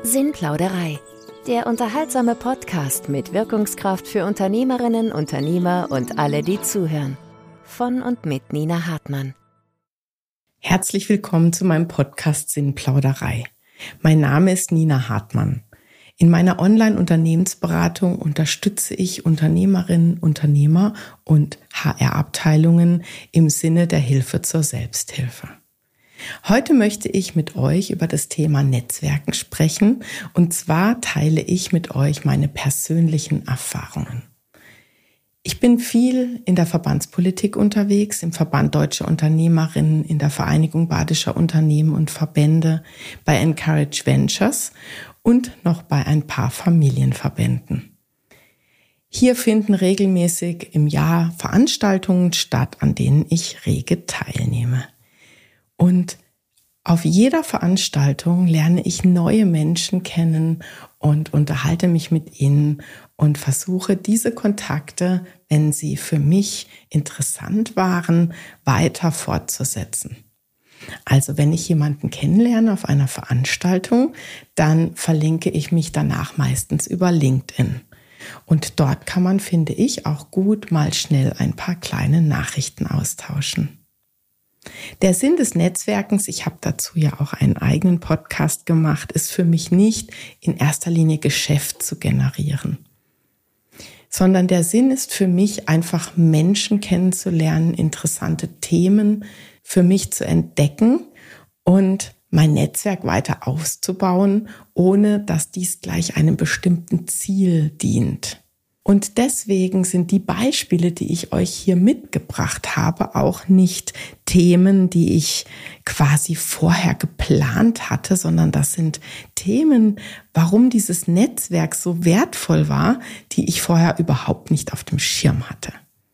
Sinnplauderei, der unterhaltsame Podcast mit Wirkungskraft für Unternehmerinnen, Unternehmer und alle, die zuhören. Von und mit Nina Hartmann. Herzlich willkommen zu meinem Podcast Sinnplauderei. Mein Name ist Nina Hartmann. In meiner Online-Unternehmensberatung unterstütze ich Unternehmerinnen, Unternehmer und HR-Abteilungen im Sinne der Hilfe zur Selbsthilfe. Heute möchte ich mit euch über das Thema Netzwerken sprechen, und zwar teile ich mit euch meine persönlichen Erfahrungen. Ich bin viel in der Verbandspolitik unterwegs, im Verband Deutscher Unternehmerinnen, in der Vereinigung Badischer Unternehmen und Verbände, bei Encourage Ventures und noch bei ein paar Familienverbänden. Hier finden regelmäßig im Jahr Veranstaltungen statt, an denen ich rege teilnehme. Und auf jeder Veranstaltung lerne ich neue Menschen kennen und unterhalte mich mit ihnen und versuche diese Kontakte, wenn sie für mich interessant waren, weiter fortzusetzen. Also wenn ich jemanden kennenlerne auf einer Veranstaltung, dann verlinke ich mich danach meistens über LinkedIn. Und dort kann man, finde ich, auch gut mal schnell ein paar kleine Nachrichten austauschen. Der Sinn des Netzwerkens, ich habe dazu ja auch einen eigenen Podcast gemacht, ist für mich nicht in erster Linie Geschäft zu generieren, sondern der Sinn ist für mich einfach Menschen kennenzulernen, interessante Themen für mich zu entdecken und mein Netzwerk weiter auszubauen, ohne dass dies gleich einem bestimmten Ziel dient. Und deswegen sind die Beispiele, die ich euch hier mitgebracht habe, auch nicht Themen, die ich quasi vorher geplant hatte, sondern das sind Themen, warum dieses Netzwerk so wertvoll war, die ich vorher überhaupt nicht auf dem Schirm hatte.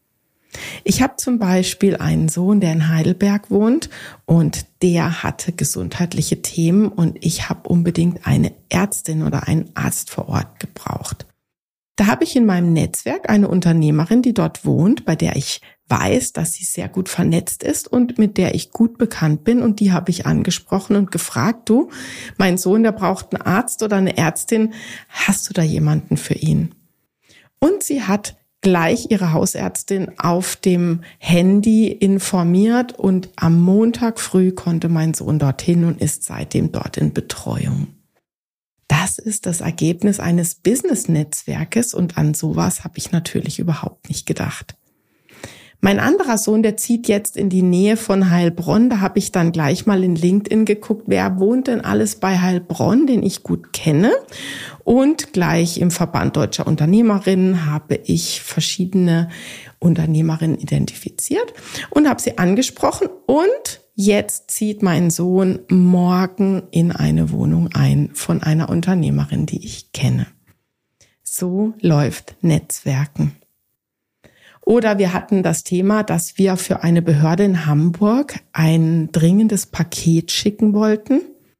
Ich habe zum Beispiel einen Sohn, der in Heidelberg wohnt, und der hatte gesundheitliche Themen und ich habe unbedingt eine Ärztin oder einen Arzt vor Ort gebraucht. Da habe ich in meinem Netzwerk eine Unternehmerin, die dort wohnt, bei der ich weiß, dass sie sehr gut vernetzt ist und mit der ich gut bekannt bin, und die habe ich angesprochen und gefragt: Du, mein Sohn, der braucht einen Arzt oder eine Ärztin, hast du da jemanden für ihn? Und sie hat gleich ihre Hausärztin auf dem Handy informiert und am Montag früh konnte mein Sohn dorthin und ist seitdem dort in Betreuung. Das ist das Ergebnis eines Business-Netzwerkes, und an sowas habe ich natürlich überhaupt nicht gedacht. Mein anderer Sohn, der zieht jetzt in die Nähe von Heilbronn. Da habe ich dann gleich mal in LinkedIn geguckt, wer wohnt denn alles bei Heilbronn, den ich gut kenne. Und gleich im Verband Deutscher Unternehmerinnen habe ich verschiedene Unternehmerinnen identifiziert und habe sie angesprochen, und jetzt zieht mein Sohn morgen in eine Wohnung ein von einer Unternehmerin, die ich kenne. So läuft Netzwerken. Oder wir hatten das Thema, dass wir für eine Behörde in Hamburg ein dringendes Paket schicken wollten.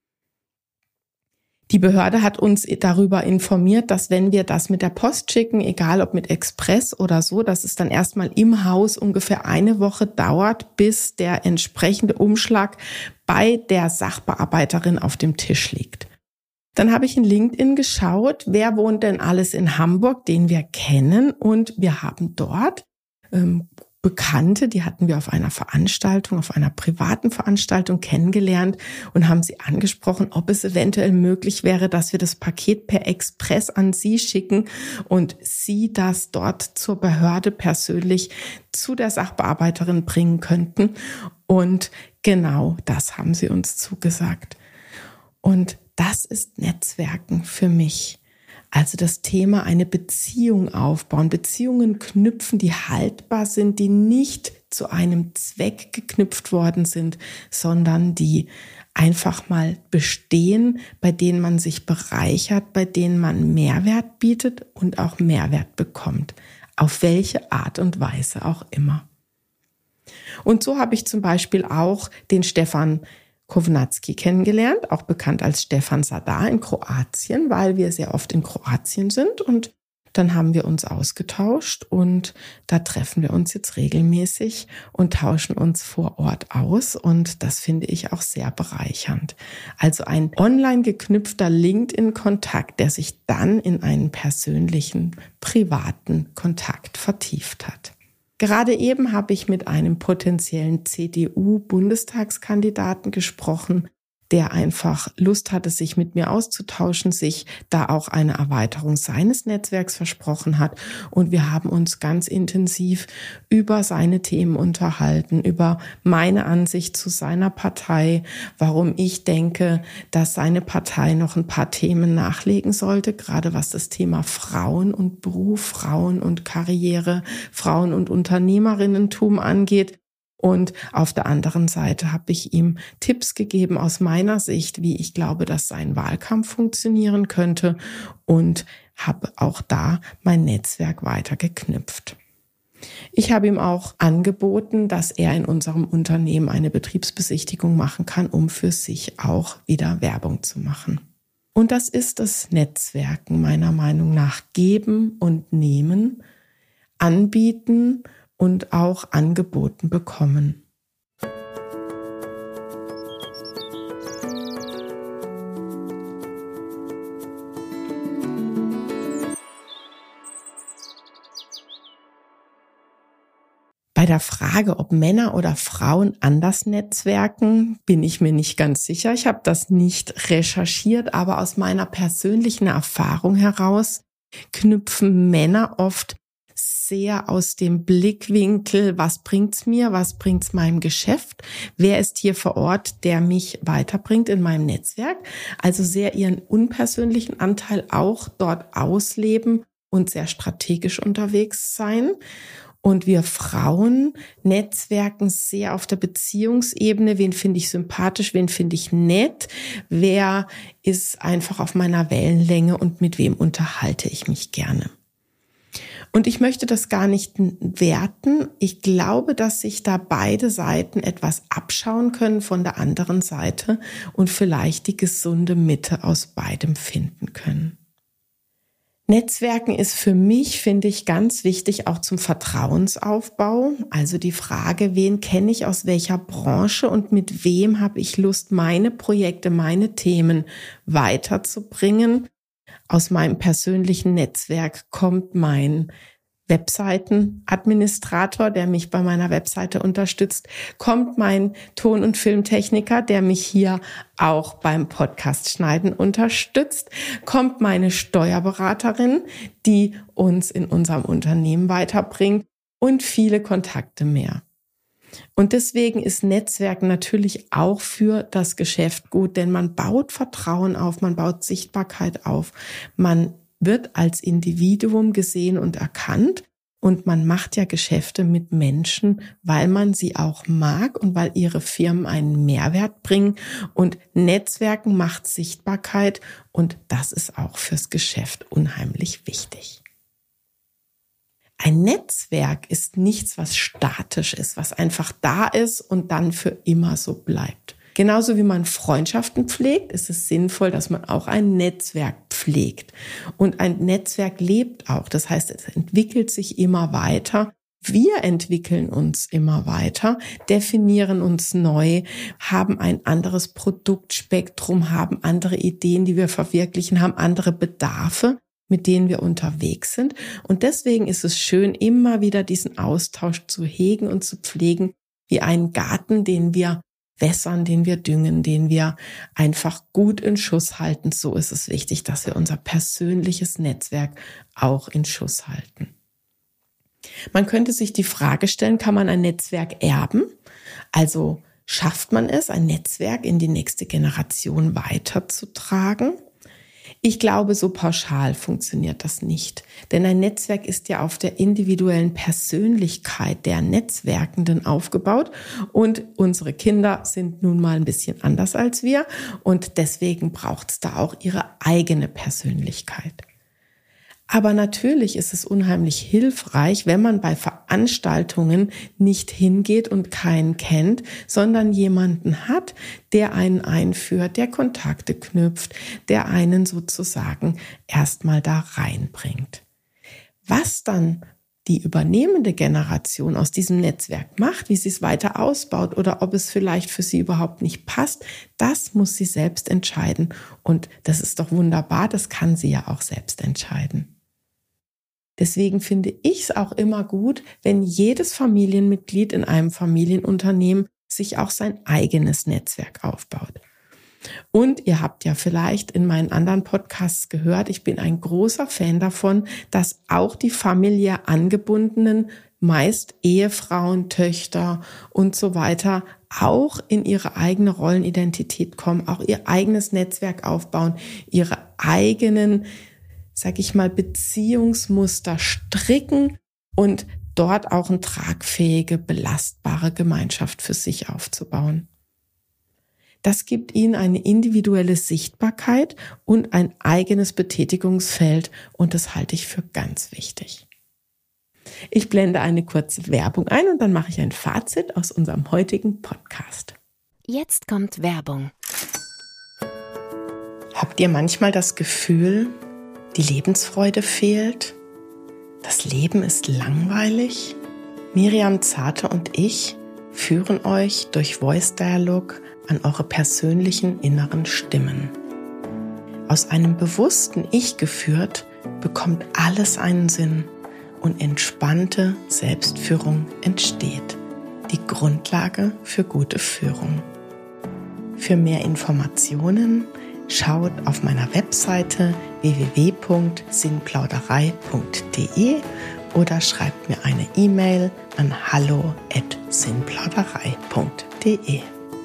Die Behörde hat uns darüber informiert, dass wenn wir das mit der Post schicken, egal ob mit Express oder so, dass es dann erstmal im Haus ungefähr eine Woche dauert, bis der entsprechende Umschlag bei der Sachbearbeiterin auf dem Tisch liegt. Dann habe ich in LinkedIn geschaut, wer wohnt denn alles in Hamburg, den wir kennen, und wir haben dort Bekannte, die hatten wir auf einer Veranstaltung, auf einer privaten Veranstaltung kennengelernt und haben sie angesprochen, ob es eventuell möglich wäre, dass wir das Paket per Express an sie schicken und sie das dort zur Behörde persönlich zu der Sachbearbeiterin bringen könnten. Und genau das haben sie uns zugesagt. Und das ist Netzwerken für mich. Also das Thema, eine Beziehung aufbauen, Beziehungen knüpfen, die haltbar sind, die nicht zu einem Zweck geknüpft worden sind, sondern die einfach mal bestehen, bei denen man sich bereichert, bei denen man Mehrwert bietet und auch Mehrwert bekommt, auf welche Art und Weise auch immer. Und so habe ich zum Beispiel auch den Stefan Kovnatski kennengelernt, auch bekannt als Stefan Sadar in Kroatien, weil wir sehr oft in Kroatien sind, und dann haben wir uns ausgetauscht und da treffen wir uns jetzt regelmäßig und tauschen uns vor Ort aus und das finde ich auch sehr bereichernd. Also ein online geknüpfter LinkedIn-Kontakt, der sich dann in einen persönlichen, privaten Kontakt vertieft hat. Gerade eben habe ich mit einem potenziellen CDU-Bundestagskandidaten gesprochen, der einfach Lust hatte, sich mit mir auszutauschen, sich da auch eine Erweiterung seines Netzwerks versprochen hat. Und wir haben uns ganz intensiv über seine Themen unterhalten, über meine Ansicht zu seiner Partei, warum ich denke, dass seine Partei noch ein paar Themen nachlegen sollte, gerade was das Thema Frauen und Beruf, Frauen und Karriere, Frauen und Unternehmerinnentum angeht. Und auf der anderen Seite habe ich ihm Tipps gegeben aus meiner Sicht, wie ich glaube, dass sein Wahlkampf funktionieren könnte und habe auch da mein Netzwerk weiter geknüpft. Ich habe ihm auch angeboten, dass er in unserem Unternehmen eine Betriebsbesichtigung machen kann, um für sich auch wieder Werbung zu machen. Und das ist das Netzwerken meiner Meinung nach. Geben und nehmen, anbieten und auch angeboten bekommen. Bei der Frage, ob Männer oder Frauen anders netzwerken, bin ich mir nicht ganz sicher. Ich habe das nicht recherchiert, aber aus meiner persönlichen Erfahrung heraus knüpfen Männer oft sehr aus dem Blickwinkel, was bringt's mir, was bringt's meinem Geschäft, wer ist hier vor Ort, der mich weiterbringt in meinem Netzwerk, also sehr ihren unpersönlichen Anteil auch dort ausleben und sehr strategisch unterwegs sein. Und wir Frauen netzwerken sehr auf der Beziehungsebene. Wen finde ich sympathisch, wen finde ich nett, wer ist einfach auf meiner Wellenlänge und mit wem unterhalte ich mich gerne. Und ich möchte das gar nicht werten. Ich glaube, dass sich da beide Seiten etwas abschauen können von der anderen Seite und vielleicht die gesunde Mitte aus beidem finden können. Netzwerken ist für mich, finde ich, ganz wichtig auch zum Vertrauensaufbau. Also die Frage, wen kenne ich aus welcher Branche und mit wem habe ich Lust, meine Projekte, meine Themen weiterzubringen. Aus meinem persönlichen Netzwerk kommt mein Webseitenadministrator, der mich bei meiner Webseite unterstützt, kommt mein Ton- und Filmtechniker, der mich hier auch beim Podcast schneiden unterstützt, kommt meine Steuerberaterin, die uns in unserem Unternehmen weiterbringt und viele Kontakte mehr. Und deswegen ist Netzwerken natürlich auch für das Geschäft gut, denn man baut Vertrauen auf, man baut Sichtbarkeit auf, man wird als Individuum gesehen und erkannt und man macht ja Geschäfte mit Menschen, weil man sie auch mag und weil ihre Firmen einen Mehrwert bringen und Netzwerken macht Sichtbarkeit und das ist auch fürs Geschäft unheimlich wichtig. Ein Netzwerk ist nichts, was statisch ist, was einfach da ist und dann für immer so bleibt. Genauso wie man Freundschaften pflegt, ist es sinnvoll, dass man auch ein Netzwerk pflegt. Und ein Netzwerk lebt auch. Das heißt, es entwickelt sich immer weiter. Wir entwickeln uns immer weiter, definieren uns neu, haben ein anderes Produktspektrum, haben andere Ideen, die wir verwirklichen, haben andere Bedarfe, mit denen wir unterwegs sind. Und deswegen ist es schön, immer wieder diesen Austausch zu hegen und zu pflegen, wie einen Garten, den wir wässern, den wir düngen, den wir einfach gut in Schuss halten. So ist es wichtig, dass wir unser persönliches Netzwerk auch in Schuss halten. Man könnte sich die Frage stellen, kann man ein Netzwerk erben? Also schafft man es, ein Netzwerk in die nächste Generation weiterzutragen? Ich glaube, so pauschal funktioniert das nicht. Denn ein Netzwerk ist ja auf der individuellen Persönlichkeit der Netzwerkenden aufgebaut. Und unsere Kinder sind nun mal ein bisschen anders als wir. Und deswegen braucht es da auch ihre eigene Persönlichkeit. Aber natürlich ist es unheimlich hilfreich, wenn man bei Veranstaltungen nicht hingeht und keinen kennt, sondern jemanden hat, der einen einführt, der Kontakte knüpft, der einen sozusagen erstmal da reinbringt. Was dann die übernehmende Generation aus diesem Netzwerk macht, wie sie es weiter ausbaut oder ob es vielleicht für sie überhaupt nicht passt, das muss sie selbst entscheiden. Und das ist doch wunderbar, das kann sie ja auch selbst entscheiden. Deswegen finde ich es auch immer gut, wenn jedes Familienmitglied in einem Familienunternehmen sich auch sein eigenes Netzwerk aufbaut. Und ihr habt ja vielleicht in meinen anderen Podcasts gehört, ich bin ein großer Fan davon, dass auch die familiär Angebundenen, meist Ehefrauen, Töchter und so weiter, auch in ihre eigene Rollenidentität kommen, auch ihr eigenes Netzwerk aufbauen, ihre eigenen, sag ich mal, Beziehungsmuster stricken und dort auch eine tragfähige, belastbare Gemeinschaft für sich aufzubauen. Das gibt ihnen eine individuelle Sichtbarkeit und ein eigenes Betätigungsfeld und das halte ich für ganz wichtig. Ich blende eine kurze Werbung ein und dann mache ich ein Fazit aus unserem heutigen Podcast. Jetzt kommt Werbung. Habt ihr manchmal das Gefühl, die Lebensfreude fehlt? Das Leben ist langweilig? Miriam Zarte und ich führen euch durch Voice Dialog an eure persönlichen inneren Stimmen. Aus einem bewussten Ich geführt, bekommt alles einen Sinn und entspannte Selbstführung entsteht. Die Grundlage für gute Führung. Für mehr Informationen schaut auf meiner Webseite www.sinnplauderei.de oder schreibt mir eine E-Mail an hallo@sinnplauderei.de.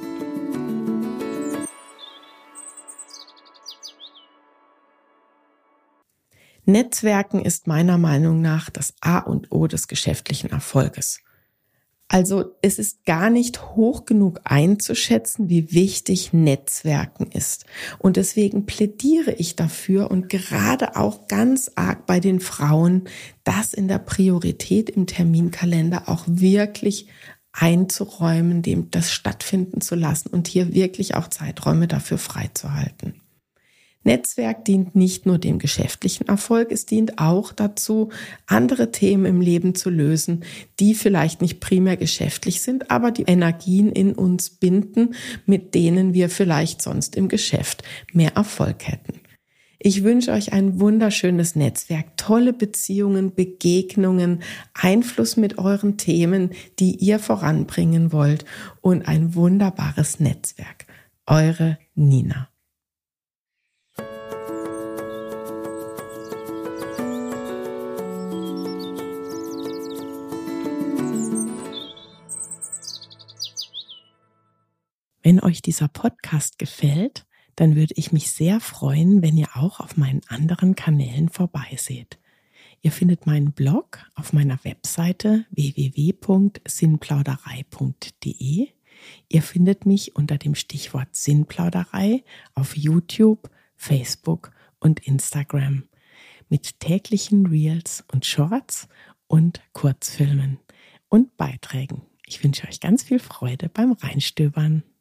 Netzwerken ist meiner Meinung nach das A und O des geschäftlichen Erfolges. Also es ist gar nicht hoch genug einzuschätzen, wie wichtig Netzwerken ist. Und deswegen plädiere ich dafür und gerade auch ganz arg bei den Frauen, das in der Priorität im Terminkalender auch wirklich einzuräumen, dem das stattfinden zu lassen und hier wirklich auch Zeiträume dafür freizuhalten. Netzwerk dient nicht nur dem geschäftlichen Erfolg, es dient auch dazu, andere Themen im Leben zu lösen, die vielleicht nicht primär geschäftlich sind, aber die Energien in uns binden, mit denen wir vielleicht sonst im Geschäft mehr Erfolg hätten. Ich wünsche euch ein wunderschönes Netzwerk, tolle Beziehungen, Begegnungen, Einfluss mit euren Themen, die ihr voranbringen wollt und ein wunderbares Netzwerk. Eure Nina. Wenn euch dieser Podcast gefällt, dann würde ich mich sehr freuen, wenn ihr auch auf meinen anderen Kanälen vorbeiseht. Ihr findet meinen Blog auf meiner Webseite www.sinnplauderei.de. Ihr findet mich unter dem Stichwort Sinnplauderei auf YouTube, Facebook und Instagram mit täglichen Reels und Shorts und Kurzfilmen und Beiträgen. Ich wünsche euch ganz viel Freude beim Reinstöbern.